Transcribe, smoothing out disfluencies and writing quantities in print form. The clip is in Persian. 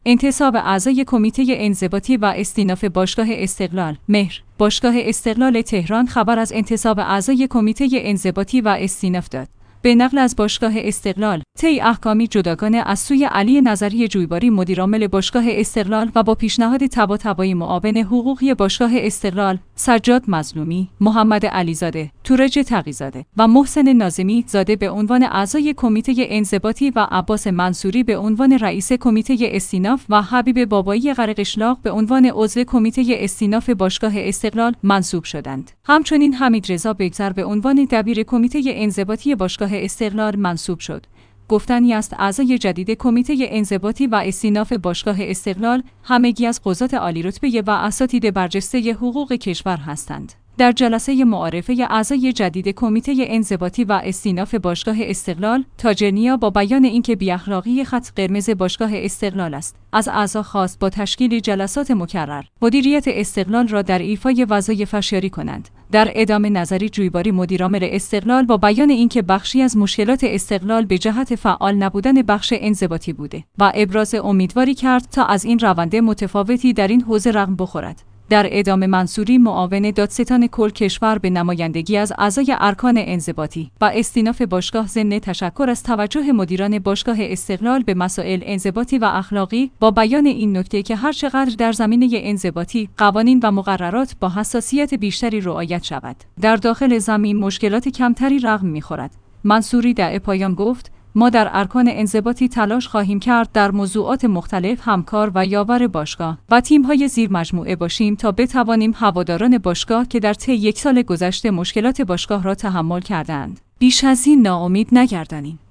انتصاب اعضای کمیته انضباطی و استیناف باشگاه استقلال. مهر. باشگاه استقلال تهران خبر از انتصاب اعضای کمیته انضباطی و استیناف داد. به نقل از باشگاه استقلال، طی احکامی جداگانه از سوی علی نظری جویباری مدیرعامل باشگاه استقلال و با پیشنهاد طباطبایی معاون حقوقی باشگاه استقلال، سجاد مظلومی، محمد علیزاده، تورج تقی‌زاده و محسن ناظمی زاده به عنوان اعضای کمیته انضباطی و عباس منصوری به عنوان رئیس کمیته استیناف و حبیب بابایی قرقشلاق به عنوان عضو کمیته استیناف باشگاه استقلال منصوب شدند. همچنین حمیدرضا بگذر به عنوان دبیر کمیته انضباطی باشگاه استقلال منصوب شد. گفتنی است اعضای جدید کمیته انضباطی و استیناف باشگاه استقلال همگی از قضات عالی‌رتبه و اساتید برجسته حقوق کشور هستند. در جلسه معارفه اعضای جدید کمیته انضباطی و استیناف باشگاه استقلال، تاجرنیا با بیان اینکه بی‌اخلاقی خط قرمز باشگاه استقلال است، از اعضا خواست با تشکیل جلسات مکرر مدیریت استقلال را در ایفای وظایفش یاری کنند. در ادامه نظری جویباری مدیرعامل استقلال با بیان اینکه بخشی از مشکلات استقلال به جهت فعال نبودن بخش انضباطی بوده و ابراز امیدواری کرد تا از این روند متفاوتی در این حوزه رقم بخورد. در ادامه منصوری معاون دادستان کل کشور به نمایندگی از اعضای ارکان انضباطی و استیناف باشگاه ضمن تشکر از توجه مدیران باشگاه استقلال به مسائل انضباطی و اخلاقی با بیان این نکته که هر چقدر در زمینه انضباطی قوانین و مقررات با حساسیت بیشتری رعایت شود، در داخل زمین مشکلات کمتری رقم می‌خورد. منصوری در پایان گفت: ما در ارکان انضباطی تلاش خواهیم کرد در موضوعات مختلف همکار و یاور باشگاه و تیم‌های زیر مجموعه باشیم تا بتوانیم هواداران باشگاه که در طی یک سال گذشته مشکلات باشگاه را تحمل کردند، بیش از این ناامید نگردانیم.